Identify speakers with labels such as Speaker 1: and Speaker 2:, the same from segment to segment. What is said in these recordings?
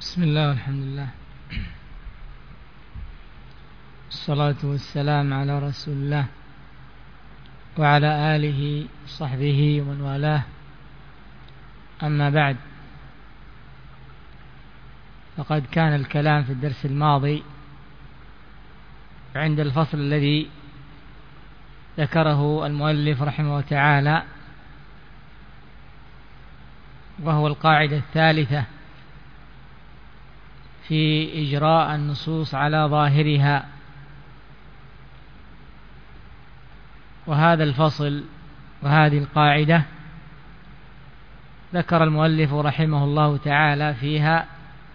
Speaker 1: بسم الله والحمد لله، الصلاة والسلام على رسول الله وعلى آله وصحبه ومن والاه. أما بعد، فقد كان الكلام في الدرس الماضي عند الفصل الذي ذكره المؤلف رحمه الله تعالى، وهو القاعدة الثالثة في إجراء النصوص على ظاهرها. وهذا الفصل وهذه القاعدة ذكر المؤلف رحمه الله تعالى فيها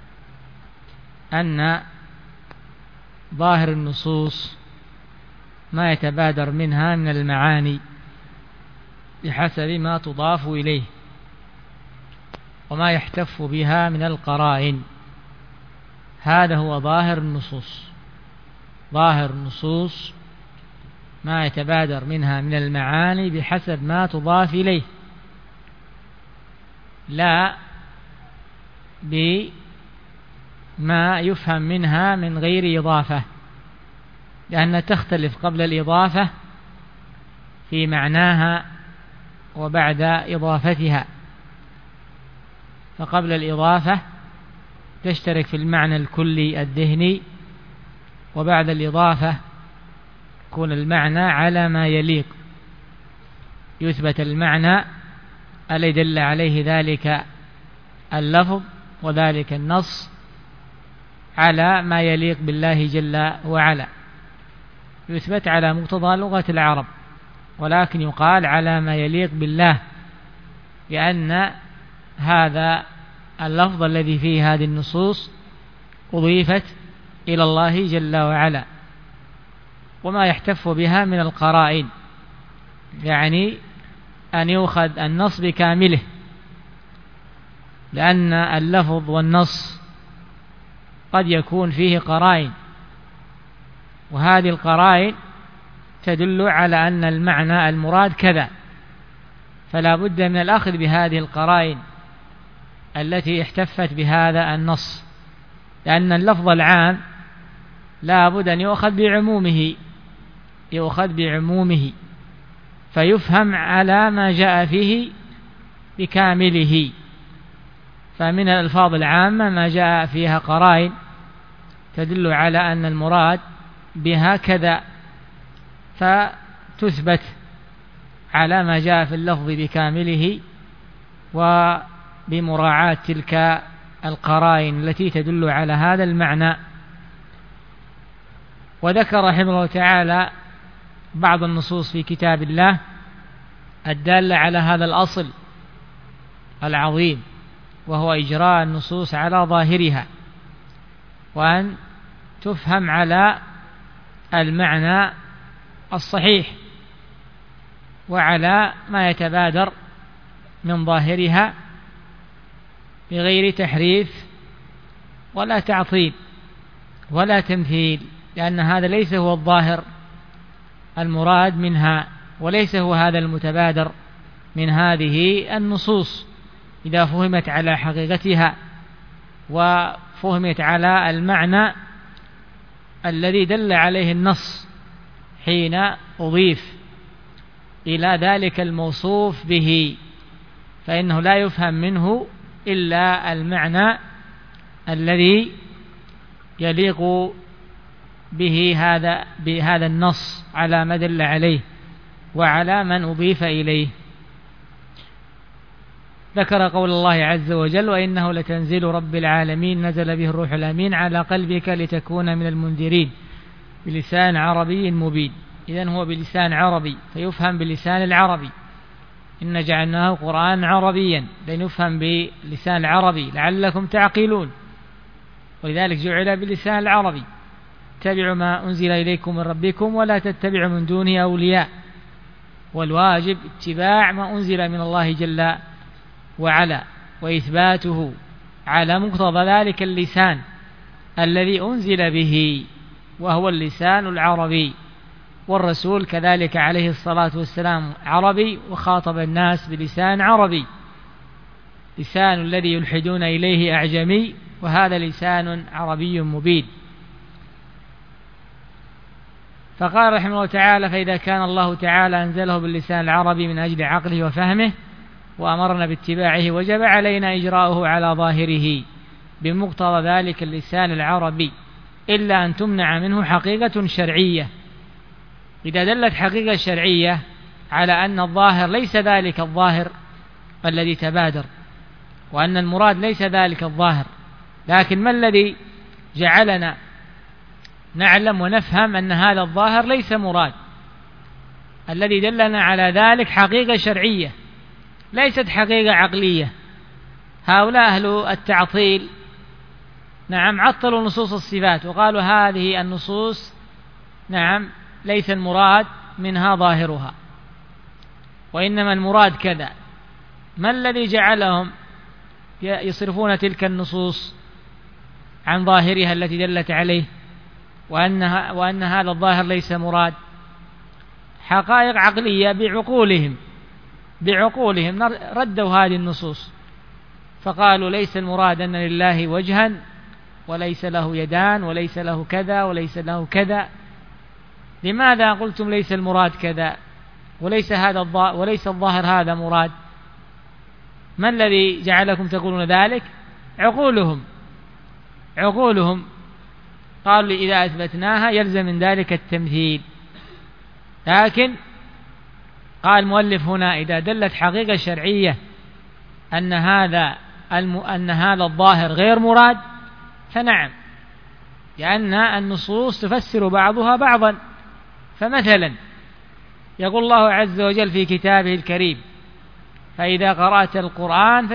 Speaker 1: أن ظاهر النصوص ما يتبادر منها من المعاني بحسب ما تضاف إليه، وما يحتف بها من القرائن. هذا هو ظاهر النصوص. ظاهر النصوص ما يتبادر منها من المعاني بحسب ما تضاف إليه، لا بما يفهم منها من غير إضافة، لأن تختلف قبل الإضافة في معناها وبعد إضافتها. فقبل الإضافة تشترك في المعنى الكلي الذهني، وبعد الإضافة يكون المعنى على ما يليق، يثبت المعنى الذي دل عليه ذلك اللفظ وذلك النص على ما يليق بالله جل وعلا، يثبت على مقتضى لغة العرب، ولكن يقال على ما يليق بالله، لأن هذا اللفظ الذي فيه هذه النصوص أضيفت إلى الله جل وعلا. وما يحتف بها من القرائن، يعني أن يؤخذ النص بكامله، لأن اللفظ والنص قد يكون فيه قرائن، وهذه القرائن تدل على أن المعنى المراد كذا، فلا بد من الأخذ بهذه القرائن التي احتفت بهذا النص، لأن اللفظ العام لا بد أن يؤخذ بعمومه فيفهم على ما جاء فيه بكامله. فمن الألفاظ العامة ما جاء فيها قرائن تدل على أن المراد بها كذا، فتثبت على ما جاء في اللفظ بكامله وبمراعاة تلك القرائن التي تدل على هذا المعنى. وذكر رحمه الله تعالى بعض النصوص في كتاب الله الدالة على هذا الأصل العظيم، وهو إجراء النصوص على ظاهرها، وأن تفهم على المعنى الصحيح وعلى ما يتبادر من ظاهرها بغير تحريف ولا تعطيل ولا تمثيل، لأن هذا ليس هو الظاهر المراد منها، وليس هو هذا المتبادر من هذه النصوص إذا فهمت على حقيقتها وفهمت على المعنى الذي دل عليه النص حين أضيف إلى ذلك الموصوف به، فإنه لا يفهم منه إلا المعنى الذي يليق بهذا النص على ما دل عليه وعلى من أضيف إليه. ذكر قول الله عز وجل: وإنه لتنزيل رب العالمين نزل به الروح الأمين على قلبك لتكون من المنذرين بلسان عربي مبين. إذن هو بلسان عربي فيفهم باللسان العربي، إن جعلناه قرآن عربيا لنفهم بلسان العربي لعلكم تعقلون، ولذلك جعل باللسان العربي. اتبعوا ما أنزل إليكم من ربكم ولا تتبعوا من دونه أولياء، والواجب اتباع ما أنزل من الله جل وعلا وإثباته على مقتضى ذلك اللسان الذي أنزل به، وهو اللسان العربي. والرسول كذلك عليه الصلاة والسلام عربي، وخاطب الناس بلسان عربي، لسان الذي يلحدون إليه أعجمي، وهذا لسان عربي مبين. فقال رحمه الله تعالى: فإذا كان الله تعالى أنزله باللسان العربي من أجل عقله وفهمه وأمرنا باتباعه، وجب علينا إجراؤه على ظاهره بمقتضى ذلك اللسان العربي، إلا أن تمنع منه حقيقة شرعية. إذا دلت حقيقة شرعية على أن الظاهر ليس ذلك الظاهر الذي تبادر، وأن المراد ليس ذلك الظاهر، لكن ما الذي جعلنا نعلم ونفهم أن هذا الظاهر ليس مراد؟ الذي دلنا على ذلك حقيقة شرعية ليست حقيقة عقلية. هؤلاء أهل التعطيل نعم عطلوا نصوص الصفات وقالوا هذه النصوص نعم ليس المراد منها ظاهرها، وإنما المراد كذا. ما الذي جعلهم يصرفون تلك النصوص عن ظاهرها التي دلت عليه وأن هذا الظاهر ليس مراد؟ حقائق عقلية بعقولهم ردوا هذه النصوص، فقالوا ليس المراد أن لله وجها وليس له يدان وليس له كذا وليس له كذا. لماذا قلتم ليس المراد كذا وليس الظاهر هذا مراد؟ ما الذي جعلكم تقولون ذلك؟ عقولهم قالوا إذا أثبتناها يلزم من ذلك التمثيل. لكن قال المؤلف هنا: إذا دلت حقيقة شرعية أن هذا الظاهر غير مراد فنعم، لأن النصوص تفسر بعضها بعضا. فمثلا يقول الله عز وجل في كتابه الكريم: فإذا قرأت القرآن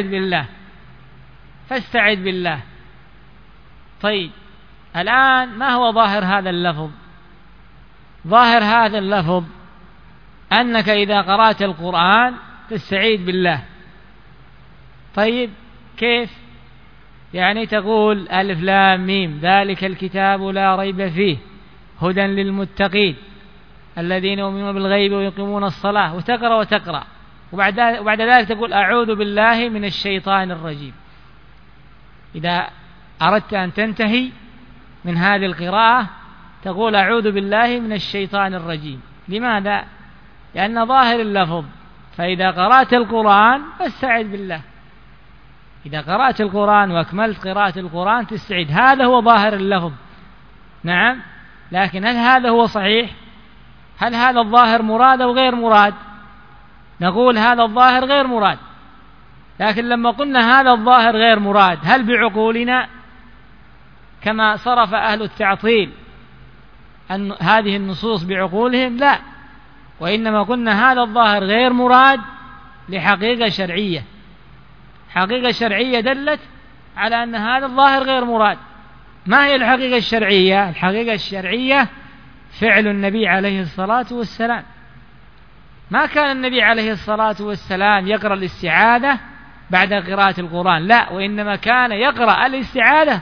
Speaker 1: فاستعذ بالله. طيب الآن ما هو ظاهر هذا اللفظ؟ ظاهر هذا اللفظ أنك إذا قرأت القرآن تستعيذ بالله. طيب كيف؟ يعني تقول ألف لام ميم ذلك الكتاب لا ريب فيه هدى للمتقين الذين يؤمنون بالغيب ويقيمون الصلاة، وتقرأ وبعد ذلك تقول أعوذ بالله من الشيطان الرجيم. إذا أردت أن تنتهي من هذه القراءة تقول أعوذ بالله من الشيطان الرجيم. لماذا؟ لأن ظاهر اللفظ فإذا قرأت القرآن فاستعذ بالله. إذا قرأت القرآن وأكملت قراءة القرآن تستعيذ، هذا هو ظاهر اللفظ. نعم، لكن هل هذا هو صحيح؟ هل هذا الظاهر مراد أو غير مراد؟ نقول هذا الظاهر غير مراد. لكن لما قلنا هذا الظاهر غير مراد، هل بعقولنا كما صرف أهل التعطيل أن هذه النصوص بعقولهم؟ لا، وإنما قلنا هذا الظاهر غير مراد لحقيقة شرعية، حقيقة شرعية دلت على أن هذا الظاهر غير مراد. ما هي الحقيقة الشرعية؟ الحقيقة الشرعية فعل النبي عليه الصلاة والسلام. ما كان النبي عليه الصلاة والسلام يقرأ الاستعاذة بعد قراءة القرآن، لا، وإنما كان يقرأ الاستعاذة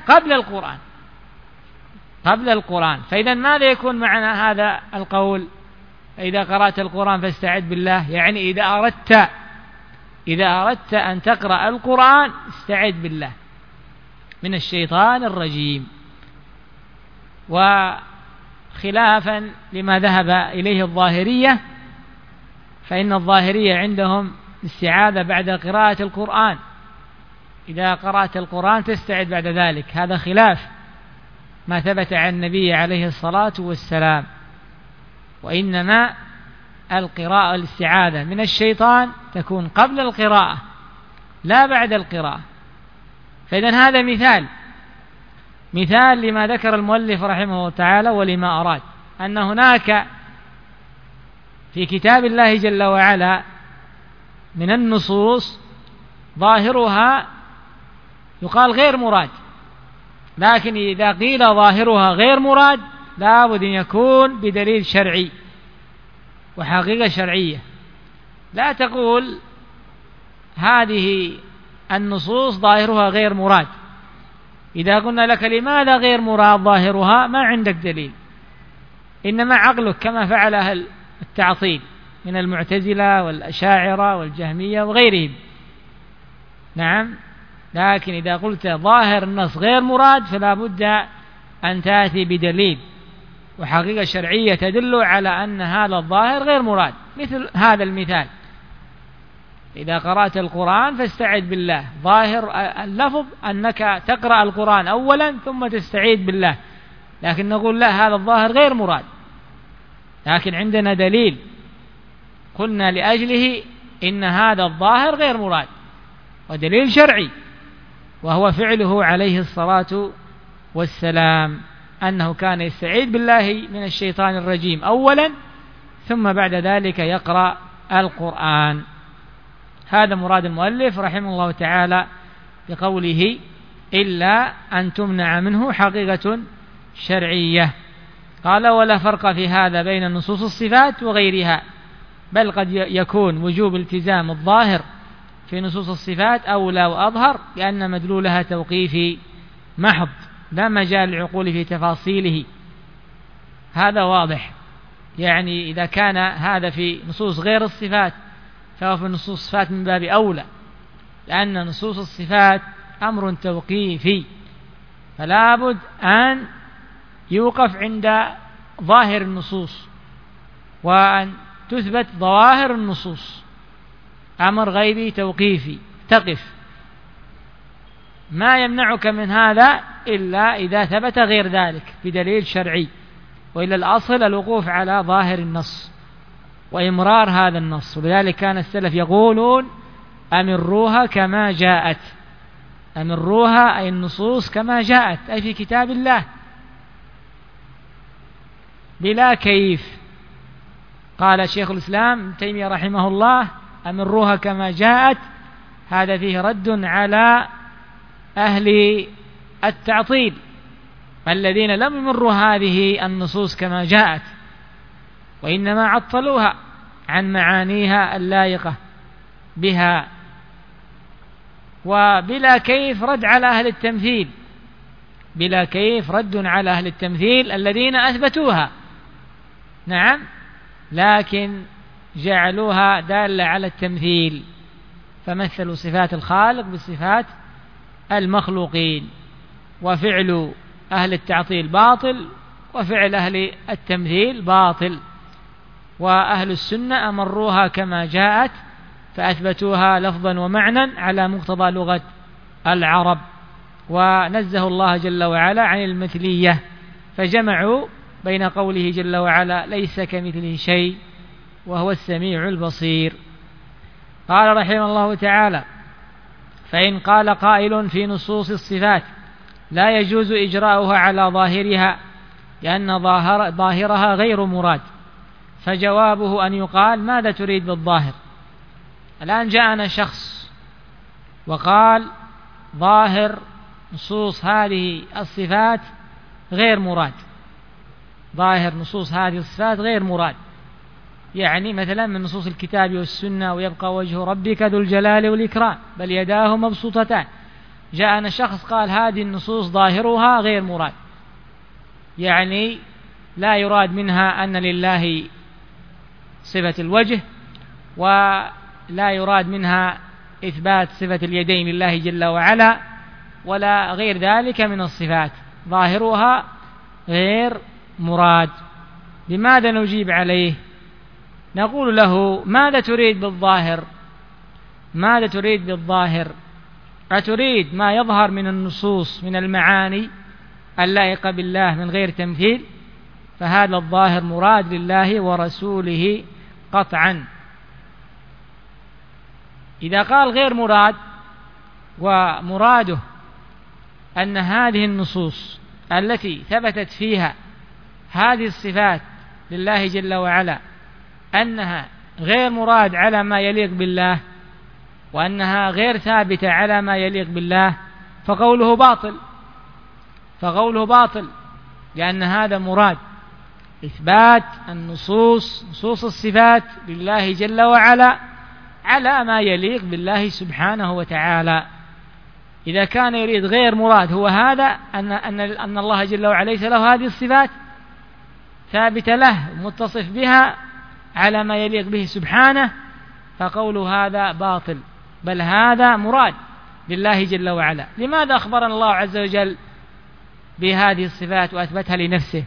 Speaker 1: قبل القرآن. فإذا ماذا يكون معنى هذا القول؟ إذا قرأت القرآن فاستعذ بالله، يعني إذا أردت أن تقرأ القرآن استعذ بالله من الشيطان الرجيم. وخلافا لما ذهب إليه الظاهرية، فإن الظاهرية عندهم استعاذة بعد قراءة القرآن، إذا قرأت القرآن تستعذ بعد ذلك. هذا خلاف ما ثبت عن النبي عليه الصلاة والسلام، وإنما القراءة الاستعاذة من الشيطان تكون قبل القراءة لا بعد القراءة. فإذن هذا مثال لما ذكر المؤلف رحمه الله تعالى ولما أراد، أن هناك في كتاب الله جل وعلا من النصوص ظاهرها يقال غير مراد، لكن إذا قيل ظاهرها غير مراد لا بد أن يكون بدليل شرعي وحقيقة شرعية. لا تقول هذه النصوص ظاهرها غير مراد، إذا قلنا لك لماذا غير مراد ظاهرها ما عندك دليل، إنما عقلك كما فعل أهل التعطيل من المعتزلة والأشاعرة والجهمية وغيرهم. نعم، لكن إذا قلت ظاهر النص غير مراد فلا بد أن تأتي بدليل وحقيقة شرعية تدل على أن هذا الظاهر غير مراد. مثل هذا المثال: إذا قرأت القرآن فاستعذ بالله، ظاهر اللفظ أنك تقرأ القرآن أولا ثم تستعيذ بالله، لكن نقول لا، هذا الظاهر غير مراد، لكن عندنا دليل قلنا لأجله إن هذا الظاهر غير مراد، ودليل شرعي وهو فعله عليه الصلاة والسلام، أنه كان يستعيذ بالله من الشيطان الرجيم أولا ثم بعد ذلك يقرأ القرآن. هذا مراد المؤلف رحمه الله تعالى بقوله إلا أن تمنع منه حقيقة شرعية. قال: ولا فرق في هذا بين نصوص الصفات وغيرها، بل قد يكون وجوب التزام الظاهر في نصوص الصفات أولى وأظهر، لأن مدلولها توقيفي محض لا مجال للعقول في تفاصيله. هذا واضح، يعني إذا كان هذا في نصوص غير الصفات فهو في نصوص الصفات من باب أولى، لأن نصوص الصفات أمر توقيفي، فلا بد أن يوقف عند ظاهر النصوص وأن تثبت ظواهر النصوص، أمر غيبي توقيفي تقف، ما يمنعك من هذا إلا إذا ثبت غير ذلك بدليل شرعي، وإلا الأصل الوقوف على ظاهر النص وإمرار هذا النص. ولذلك كان السلف يقولون: أمروها كما جاءت، أمروها أي النصوص كما جاءت، أي في كتاب الله بلا كيف. قال شيخ الإسلام ابن تيمية رحمه الله: أمروها كما جاءت، هذا فيه رد على أهل التعطيل الذين لم يمروا هذه النصوص كما جاءت، وإنما عطلوها عن معانيها اللائقة بها. وبلا كيف رد على أهل التمثيل، بلا كيف رد على أهل التمثيل الذين أثبتوها، نعم، لكن جعلوها دالة على التمثيل، فمثلوا صفات الخالق بصفات المخلوقين، وفعل أهل التعطيل باطل وفعل أهل التمثيل باطل. وأهل السنة أمروها كما جاءت فأثبتوها لفظا ومعنى على مقتضى لغة العرب، ونزه الله جل وعلا عن المثلية، فجمعوا بين قوله جل وعلا: ليس كمثله شيء وهو السميع البصير. قال رحمه الله تعالى: فإن قال قائل في نصوص الصفات لا يجوز إجراؤها على ظاهرها لأن ظاهرها غير مراد، فجوابه أن يقال: ماذا تريد بالظاهر؟ الآن جاءنا شخص وقال: ظاهر نصوص هذه الصفات غير مراد، ظاهر نصوص هذه الصفات غير مراد، يعني مثلا من نصوص الكتاب والسنة: ويبقى وجه ربك ذو الجلال والإكرام بل يداه مبسوطتان. جاءنا شخص قال: هذه النصوص ظاهرها غير مراد، يعني لا يراد منها أن لله صفة الوجه، ولا يراد منها إثبات صفة اليدين لله جل وعلا، ولا غير ذلك من الصفات، ظاهرها غير مراد. لماذا نجيب عليه؟ نقول له: ماذا تريد بالظاهر؟ ماذا تريد بالظاهر؟ أتريد ما يظهر من النصوص من المعاني اللائقة بالله من غير تمثيل؟ فهذا الظاهر مراد لله ورسوله قطعا. إذا قال غير مراد ومراده أن هذه النصوص التي ثبتت فيها هذه الصفات لله جل وعلا أنها غير مراد على ما يليق بالله، وأنها غير ثابتة على ما يليق بالله، فقوله باطل، فقوله باطل، لأن هذا مراد إثبات النصوص، نصوص الصفات لله جل وعلا على ما يليق بالله سبحانه وتعالى. إذا كان يريد غير مراد هو هذا أن الله جل وعلا ليس له هذه الصفات ثابتة له متصف بها على ما يليق به سبحانه، فقول هذا باطل، بل هذا مراد، لله جل وعلا. لماذا أخبرنا الله عز وجل بهذه الصفات وأثبتها لنفسه؟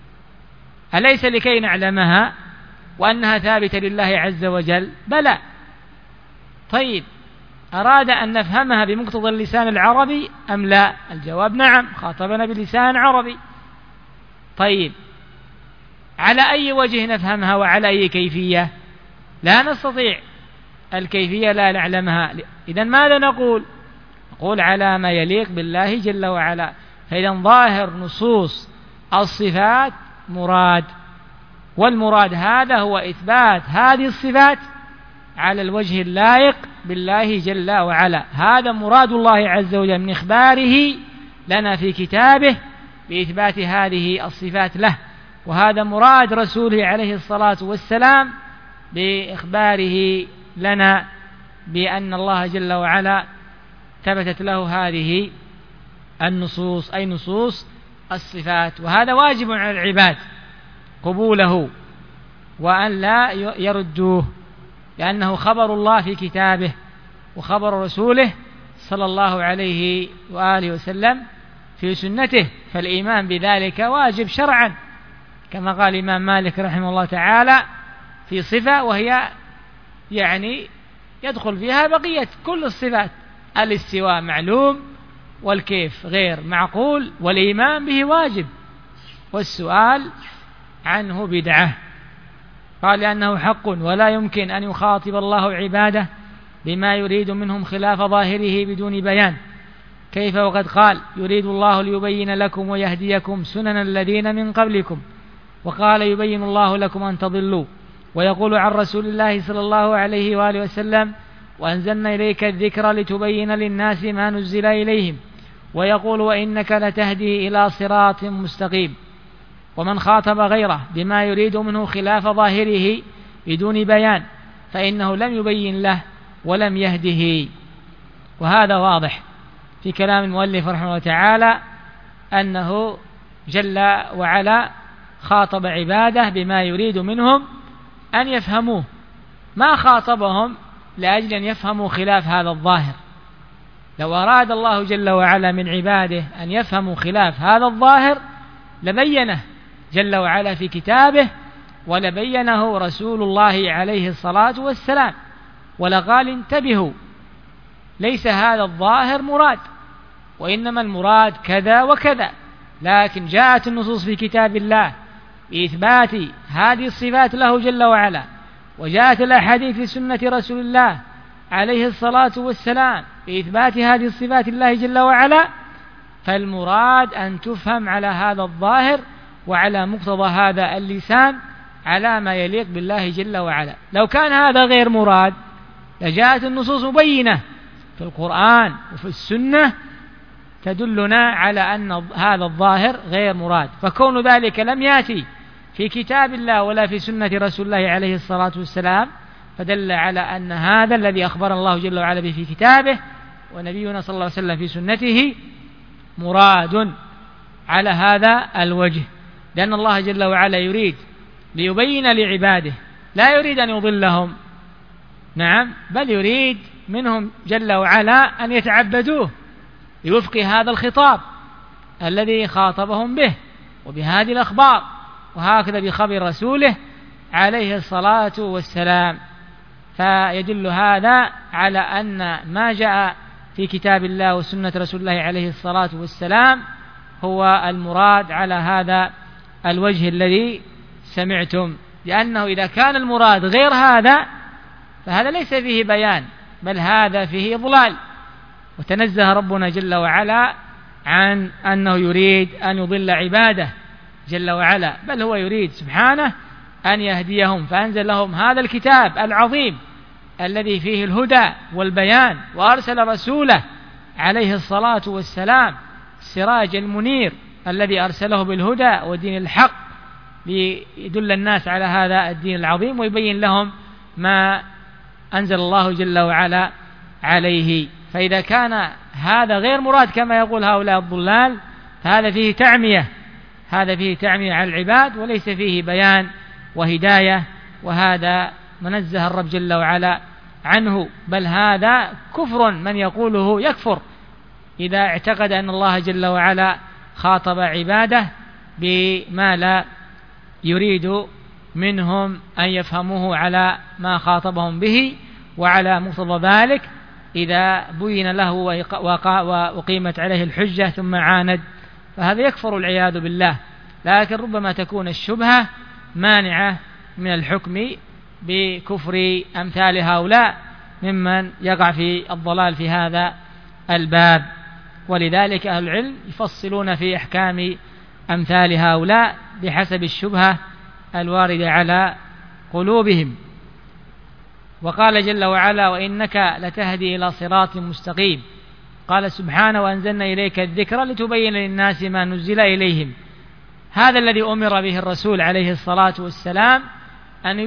Speaker 1: أليس لكي نعلمها وأنها ثابتة لله عز وجل؟ بلى. طيب، أراد أن نفهمها بمقتضى اللسان العربي أم لا؟ الجواب نعم، خاطبنا بلسان عربي. طيب، على أي وجه نفهمها وعلى أي كيفية؟ لا نستطيع الكيفية، لا نعلمها. إذن ماذا نقول؟ نقول على ما يليق بالله جل وعلا. فإذا ظاهر نصوص الصفات مراد، والمراد هذا هو إثبات هذه الصفات على الوجه اللائق بالله جل وعلا. هذا مراد الله عز وجل من إخباره لنا في كتابه بإثبات هذه الصفات له، وهذا مراد رسوله عليه الصلاة والسلام بإخباره لنا بأن الله جل وعلا ثبتت له هذه النصوص، أي نصوص الصفات. وهذا واجب على العباد قبوله وأن لا يردوه، لأنه خبر الله في كتابه وخبر رسوله صلى الله عليه وآله وسلم في سنته، فالإيمان بذلك واجب شرعا، كما قال الإمام مالك رحمه الله تعالى في صفة وهي يعني يدخل فيها بقية كل الصفات. الاستواء معلوم، والكيف غير معقول، والإيمان به واجب، والسؤال عنه بدعة. قال لأنه حق ولا يمكن أن يخاطب الله عباده بما يريد منهم خلاف ظاهره بدون بيان. كيف وقد قال يريد الله ليبين لكم ويهديكم سنن الذين من قبلكم، وقال يبين الله لكم أن تضلوا. ويقول عن رسول الله صلى الله عليه وآله وسلم وأنزلنا إليك الذكر لتبين للناس ما نزل إليهم. ويقول وإنك لتهدي إلى صراط مستقيم. ومن خاطب غيره بما يريد منه خلاف ظاهره بدون بيان فإنه لم يبين له ولم يهده. وهذا واضح في كلام المؤلف رحمه الله تعالى أنه جل وعلا خاطب عباده بما يريد منهم أن يفهموه، ما خاطبهم لأجل أن يفهموا خلاف هذا الظاهر. لو أراد الله جل وعلا من عباده أن يفهموا خلاف هذا الظاهر لبينه جل وعلا في كتابه، ولبينه رسول الله عليه الصلاة والسلام، ولقال انتبهوا ليس هذا الظاهر مراد، وإنما المراد كذا وكذا. لكن جاءت النصوص في كتاب الله بإثبات هذه الصفات له جل وعلا، وجاءت الأحاديث في سنة رسول الله عليه الصلاة والسلام بإثبات هذه الصفات الله جل وعلا، فالمراد أن تفهم على هذا الظاهر وعلى مقتضى هذا اللسان على ما يليق بالله جل وعلا. لو كان هذا غير مراد لجاءت النصوص مبينة في القرآن وفي السنة تدلنا على أن هذا الظاهر غير مراد، فكون ذلك لم يأتي في كتاب الله ولا في سنة رسول الله عليه الصلاة والسلام فدل على أن هذا الذي أخبر الله جل وعلا به في كتابه ونبينا صلى الله عليه وسلم في سنته مراد على هذا الوجه، لأن الله جل وعلا يريد ليبين لعباده، لا يريد أن يضلهم، نعم، بل يريد منهم جل وعلا أن يتعبدوه بوفق هذا الخطاب الذي خاطبهم به وبهذه الأخبار، وهكذا بخبر رسوله عليه الصلاة والسلام. فيدل هذا على أن ما جاء في كتاب الله وسنة رسول الله عليه الصلاة والسلام هو المراد على هذا الوجه الذي سمعتم، لأنه إذا كان المراد غير هذا فهذا ليس فيه بيان، بل هذا فيه إضلال. وتنزه ربنا جل وعلا عن أنه يريد أن يضل عباده جل وعلا، بل هو يريد سبحانه أن يهديهم، فأنزل لهم هذا الكتاب العظيم الذي فيه الهدى والبيان، وأرسل رسوله عليه الصلاة والسلام السراج المنير الذي أرسله بالهدى ودين الحق ليدل الناس على هذا الدين العظيم ويبين لهم ما أنزل الله جل وعلا عليه. فإذا كان هذا غير مراد كما يقول هؤلاء الضلال فهذا فيه تعمية، هذا فيه تعمية على العباد وليس فيه بيان وهداية، وهذا منزه الرب جل وعلا عنه، بل هذا كفر، من يقوله يكفر إذا اعتقد أن الله جل وعلا خاطب عباده بما لا يريد منهم أن يفهموه على ما خاطبهم به وعلى مقتضى ذلك، إذا بين له وأقيمت عليه الحجة ثم عاند، فهذا يكفر والعياذ بالله. لكن ربما تكون الشبهة مانعة من الحكم بكفر أمثال هؤلاء ممن يقع في الضلال في هذا الباب، ولذلك أهل العلم يفصلون في أحكام أمثال هؤلاء بحسب الشبهة الواردة على قلوبهم. وقال جل وعلا: وإنك لتهدي إلى صراط مستقيم. قال سبحانه: وأنزلنا إليك الذكر لتبين للناس ما نزل إليهم. هذا الذي أمر به الرسول عليه الصلاة والسلام، أن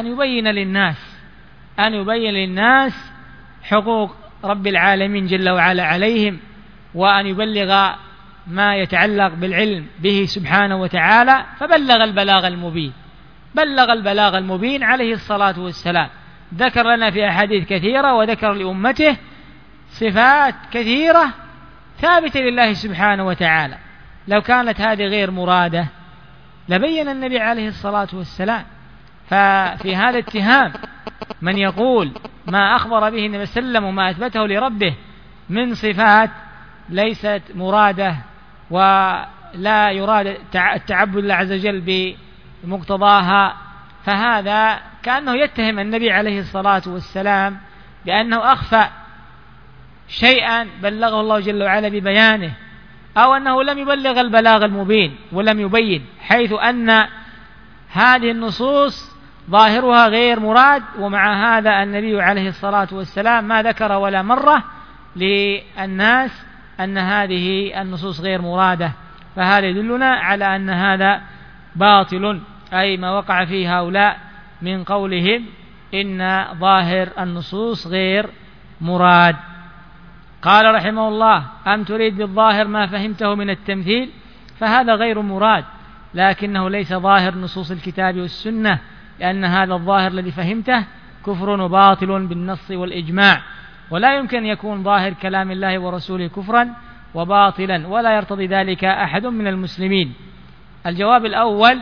Speaker 1: يبين للناس حقوق رب العالمين جل وعلا عليهم، وأن يبلغ ما يتعلق بالعلم به سبحانه وتعالى، فبلغ البلاغ المبين عليه الصلاة والسلام. ذكر لنا في أحاديث كثيرة وذكر لأمته صفات كثيرة ثابتة لله سبحانه وتعالى. لو كانت هذه غير مرادة لبين النبي عليه الصلاة والسلام. ففي هذا اتهام من يقول ما أخبر به النبي صلى الله عليه وسلم وما أثبته لربه من صفات ليست مرادة ولا يراد التعبد لله عز وجل بمقتضاها، فهذا كأنه يتهم النبي عليه الصلاة والسلام بأنه أخفى شيئا بلغه الله جل وعلا ببيانه، أو أنه لم يبلغ البلاغ المبين ولم يبين، حيث أن هذه النصوص ظاهرها غير مراد. ومع هذا النبي عليه الصلاة والسلام ما ذكر ولا مرة للناس أن هذه النصوص غير مرادة، فهذا يدلنا على أن هذا باطل، أي ما وقع فيه هؤلاء من قولهم إن ظاهر النصوص غير مراد. قال رحمه الله: أم تريد بالظاهر ما فهمته من التمثيل؟ فهذا غير مراد، لكنه ليس ظاهر نصوص الكتاب والسنة، لأن هذا الظاهر الذي فهمته كفر وباطل بالنص والإجماع، ولا يمكن يكون ظاهر كلام الله ورسوله كفرا وباطلا، ولا يرتضي ذلك أحد من المسلمين. الجواب الأول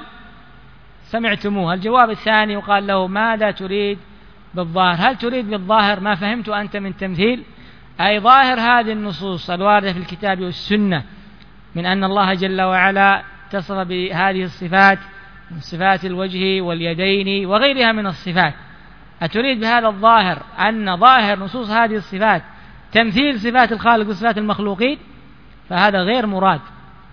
Speaker 1: سمعتموه. الجواب الثاني وقال له: ماذا تريد بالظاهر؟ هل تريد بالظاهر ما فهمت أنت من تمثيل؟ أي ظاهر هذه النصوص الواردة في الكتاب والسنة من أن الله جل وعلا اتصف بهذه الصفات، من صفات الوجه واليدين وغيرها من الصفات. أتريد بهذا الظاهر أن ظاهر نصوص هذه الصفات تمثيل صفات الخالق وصفات المخلوقين؟ فهذا غير مراد،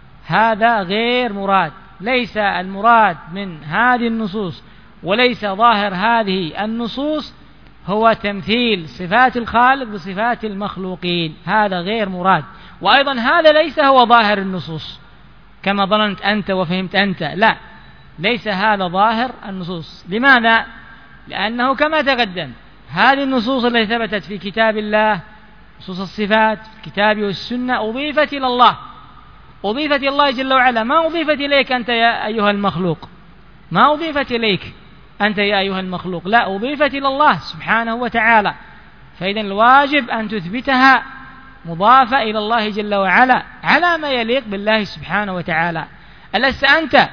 Speaker 1: هذا غير مراد. ليس المراد من هذه النصوص وليس ظاهر هذه النصوص هو تمثيل صفات الخالق بصفات المخلوقين، هذا غير مراد. وأيضا هذا ليس هو ظاهر النصوص كما ظننت أنت وفهمت أنت، لا، ليس هذا ظاهر النصوص. لماذا؟ لأنه كما تقدم هذه النصوص التي ثبتت في كتاب الله، نصوص الصفات في الكتاب والسنة، أضيفت إلى الله، أضيفت إلى الله جل وعلا، ما أضيفت إليك أنت يا أيها المخلوق، ما أضيفت إليك أنت يا أيها المخلوق، لا، أضيفت إلى الله سبحانه وتعالى. فإذا الواجب أن تثبتها مضافة إلى الله جل وعلا على ما يليق بالله سبحانه وتعالى. ألست أنت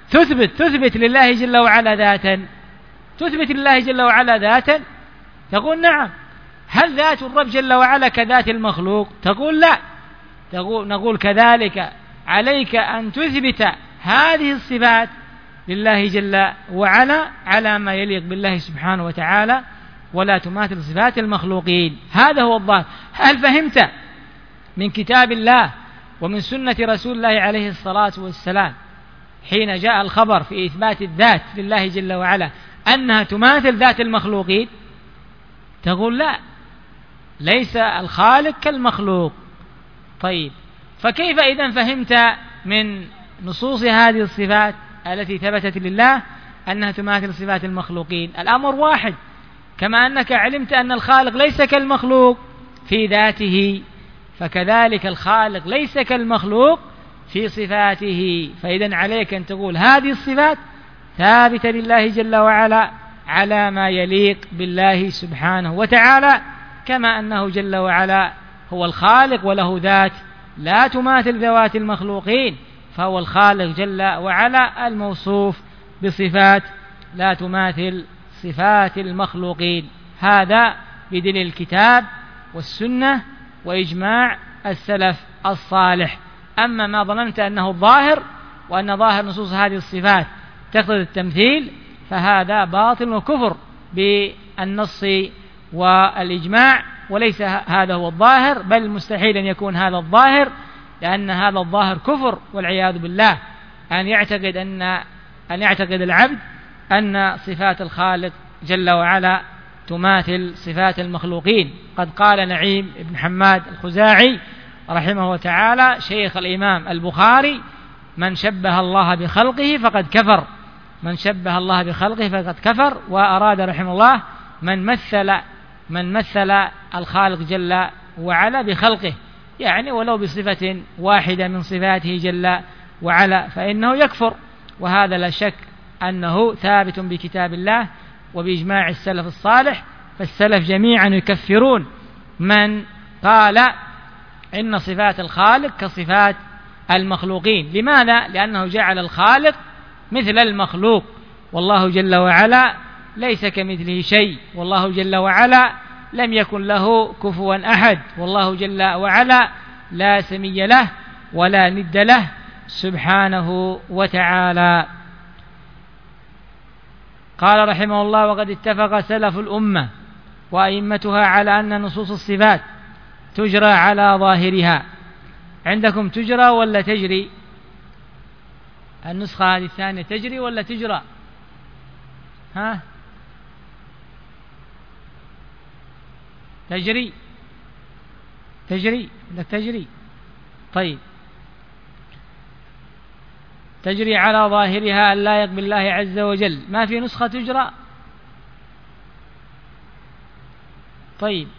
Speaker 1: تثبت لله جل وعلا ذاتا، تثبت لله جل وعلا ذاتا؟ تقول نعم. هل ذات الرب جل وعلا كذات المخلوق؟ تقول لا. نقول كذلك عليك أن تثبت هذه الصفات لله جل وعلا على ما يليق بالله سبحانه وتعالى، ولا تماثل صفات المخلوقين. هذا هو الظاهر. هل فهمت من كتاب الله ومن سنة رسول الله عليه الصلاة والسلام حين جاء الخبر في إثبات الذات لله جل وعلا أنها تماثل ذات المخلوقين؟ تقول لا، ليس الخالق كالمخلوق. طيب، فكيف إذن فهمت من نصوص هذه الصفات التي ثبتت لله أنها تماثل صفات المخلوقين؟ الأمر واحد، كما أنك علمت أن الخالق ليس كالمخلوق في ذاته، فكذلك الخالق ليس كالمخلوق في صفاته. فإذن عليك أن تقول هذه الصفات ثابتة لله جل وعلا على ما يليق بالله سبحانه وتعالى، كما أنه جل وعلا هو الخالق وله ذات لا تماثل ذوات المخلوقين، فهو الخالق جل وعلا الموصوف بصفات لا تماثل صفات المخلوقين. هذا بدليل الكتاب والسنة وإجماع السلف الصالح. أما ما ظننت أنه الظاهر وأن ظاهر نصوص هذه الصفات تقتضي التمثيل فهذا باطل وكفر بالنص والإجماع، وليس هذا هو الظاهر، بل مستحيل أن يكون هذا الظاهر، لأن هذا الظاهر كفر والعياذ بالله، أن يعتقد العبد أن صفات الخالق جل وعلا تماثل صفات المخلوقين. قد قال نعيم بن حماد الخزاعي رحمه تعالى شيخ الإمام البخاري: من شبه الله بخلقه فقد كفر. من شبه الله بخلقه فقد كفر. وأراد رحمه الله من مثل الخالق جل وعلا بخلقه، يعني ولو بصفة واحدة من صفاته جل وعلا فإنه يكفر. وهذا لا شك أنه ثابت بكتاب الله وبإجماع السلف الصالح، فالسلف جميعا يكفرون من قال إن صفات الخالق كصفات المخلوقين. لماذا؟ لأنه جعل الخالق مثل المخلوق، والله جل وعلا ليس كمثله شيء، والله جل وعلا لم يكن له كفوا أحد، والله جل وعلا لا سمي له ولا ند له سبحانه وتعالى. قال رحمه الله: وقد اتفق سلف الأمة وأئمتها على أن نصوص الصفات تجرى على ظاهرها. عندكم تجرى ولا تجري؟ النسخة هذه الثانية تجري ولا تجرى؟ ها؟ تجري لا تجري. طيب، تجري على ظاهرها اللائق بالله عز وجل. ما في نسخة تجرى؟ طيب،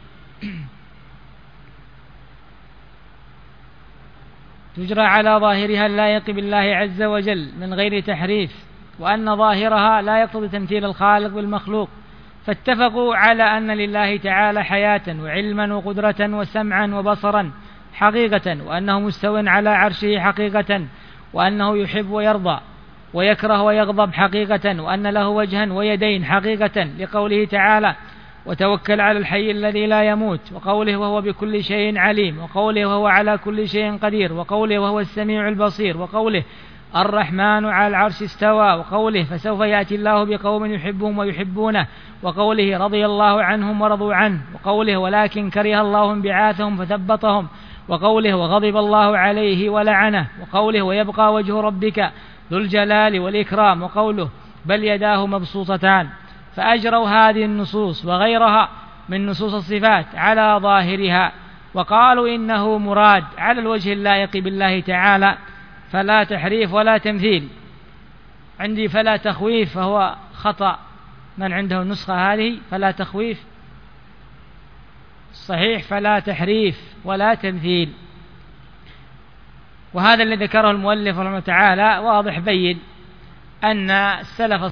Speaker 1: تجرى على ظاهرها اللائق بالله عز وجل من غير تحريف، وأن ظاهرها لا يقتضي تمثيل الخالق بالمخلوق. فاتفقوا على أن لله تعالى حياة وعلما وقدرة وسمعا وبصرا حقيقة، وأنه مستو على عرشه حقيقة، وأنه يحب ويرضى ويكره ويغضب حقيقة، وأن له وجها ويدين حقيقة، لقوله تعالى: وتوكل على الحي الذي لا يموت، وقوله: وهو بكل شيء عليم، وقوله: وهو على كل شيء قدير، وقوله: وهو السميع البصير، وقوله: الرحمن على العرش استوى، وقوله: فسوف يأتي الله بقوم يحبهم ويحبونه، وقوله: رضي الله عنهم ورضوا عنه، وقوله: ولكن كره الله انبعاثهم فثبطهم، وقوله: وغضب الله عليه ولعنه، وقوله: ويبقى وجه ربك ذو الجلال والإكرام، وقوله: بل يداه مبسوطتان. فأجروا هذه النصوص وغيرها من نصوص الصفات على ظاهرها، وقالوا إنه مراد على الوجه اللائق بالله تعالى، فلا تحريف ولا تمثيل. عندي فلا تخويف، فهو خطأ. من عنده النسخة هذه فلا تخويف؟ صحيح فلا تحريف ولا تمثيل. وهذا الذي ذكره المؤلف رحمه الله تعالى واضح بين أن السلف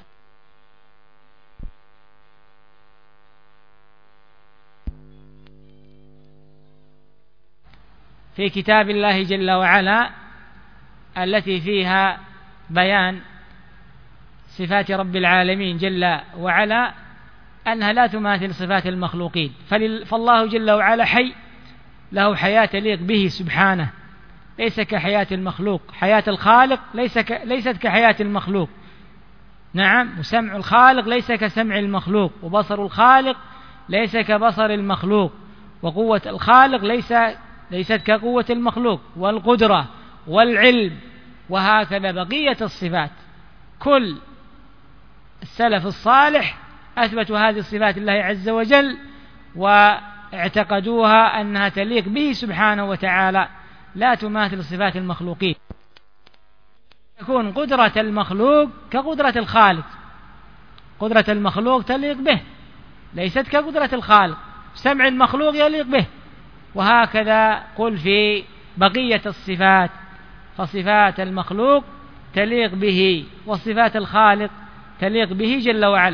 Speaker 1: في كتاب الله جل وعلا التي فيها بيان صفات رب العالمين جل وعلا أنها لا تماثل صفات المخلوقين. فالله جل وعلا حي، له حياة تليق به سبحانه، ليس كحياة المخلوق. حياة الخالق ليست كحياة المخلوق. نعم، وسمع الخالق ليس كسمع المخلوق، وبصر الخالق ليس كبصر المخلوق، وقوة الخالق ليست كقوة المخلوق، والقدرة والعلم، وهكذا بقية الصفات. كل السلف الصالح أثبتوا هذه الصفات لله عز وجل واعتقدوها أنها تليق به سبحانه وتعالى، لا تماثل صفات المخلوقين. تكون قدرة المخلوق كقدرة الخالق، قدرة المخلوق تليق به ليست كقدرة الخالق، سمع المخلوق يليق به، وهكذا قل في بقية الصفات. فصفات المخلوق تليق به، وصفات الخالق تليق به جل وعلا.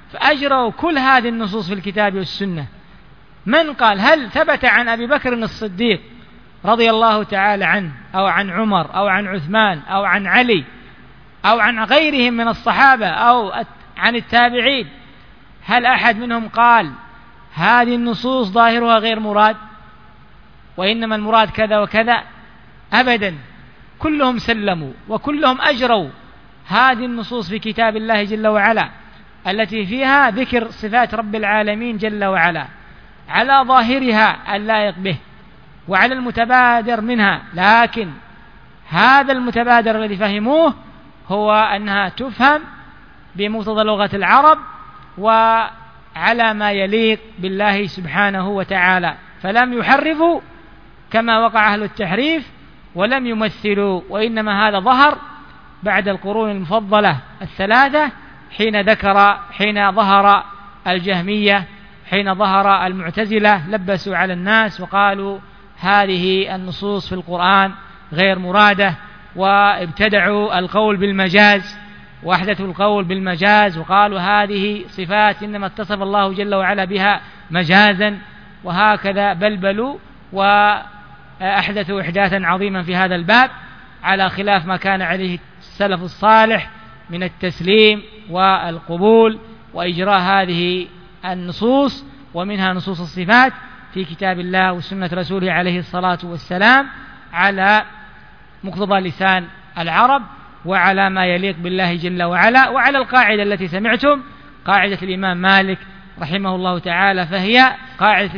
Speaker 1: فأجروا كل هذه النصوص في الكتاب والسنة. من قال؟ هل ثبت عن أبي بكر الصديق رضي الله تعالى عنه أو عن عمر أو عن عثمان أو عن علي أو عن غيرهم من الصحابة أو عن التابعين، هل أحد منهم قال هذه النصوص ظاهرها غير مراد وإنما المراد كذا وكذا؟ أبدا، كلهم سلموا وكلهم أجروا هذه النصوص في كتاب الله جل وعلا التي فيها ذكر صفات رب العالمين جل وعلا على ظاهرها اللائق به وعلى المتبادر منها، لكن هذا المتبادر الذي فهموه هو أنها تفهم بمقتضى لغة العرب وعلى ما يليق بالله سبحانه وتعالى، فلم يحرفوا كما وقع أهل التحريف ولم يمثلوا، وإنما هذا ظهر بعد القرون المفضلة الثلاثة حين ظهر الجهمية، حين ظهر المعتزلة لبسوا على الناس وقالوا هذه النصوص في القرآن غير مرادة، وابتدعوا القول بالمجاز وأحدثوا القول بالمجاز وقالوا هذه صفات إنما اتصف الله جل وعلا بها مجازا، وهكذا بلبلوا وأحدثوا إحداثا عظيما في هذا الباب على خلاف ما كان عليه السلف الصالح من التسليم والقبول وإجراء هذه النصوص، ومنها نصوص الصفات في كتاب الله وسنة رسوله عليه الصلاة والسلام على مقتضى لسان العرب وعلى ما يليق بالله جل وعلا، وعلى القاعدة التي سمعتم قاعدة الإمام مالك رحمه الله تعالى، فهي قاعدة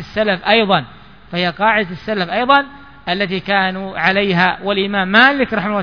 Speaker 1: السلف أيضا التي كانوا عليها، والإمام مالك رحمه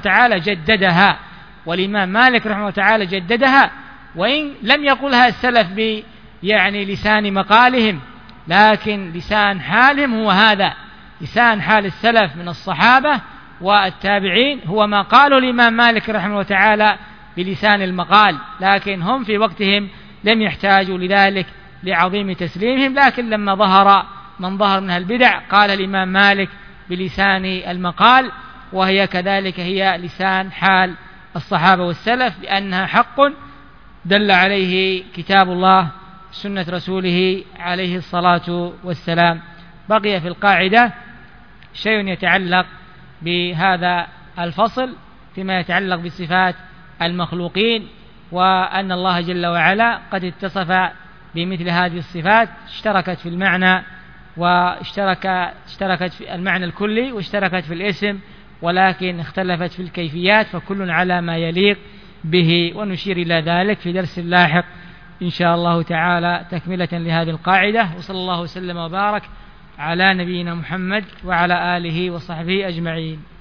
Speaker 1: الله تعالى جددها وإن لم يقلها السلف لسان مقالهم، لكن لسان حالهم هو هذا، لسان حال السلف من الصحابة والتابعين هو ما قاله الإمام مالك رحمه الله تعالى بلسان المقال، لكن هم في وقتهم لم يحتاجوا لذلك لعظيم تسليمهم، لكن لما ظهر من ظهر من البدع قال الإمام مالك بلسان المقال، وهي كذلك هي لسان حال الصحابة والسلف، لأنها حق دل عليه كتاب الله سنة رسوله عليه الصلاة والسلام. بقي في القاعدة شيء يتعلق بهذا الفصل فيما يتعلق بصفات المخلوقين، وأن الله جل وعلا قد اتصف بمثل هذه الصفات، اشتركت في المعنى اشتركت في المعنى الكلي واشتركت في الاسم، ولكن اختلفت في الكيفيات، فكل على ما يليق به، ونشير إلى ذلك في درس لاحق إن شاء الله تعالى تكملة لهذه القاعدة. وصلى الله وسلم وبارك على نبينا محمد وعلى آله وصحبه أجمعين.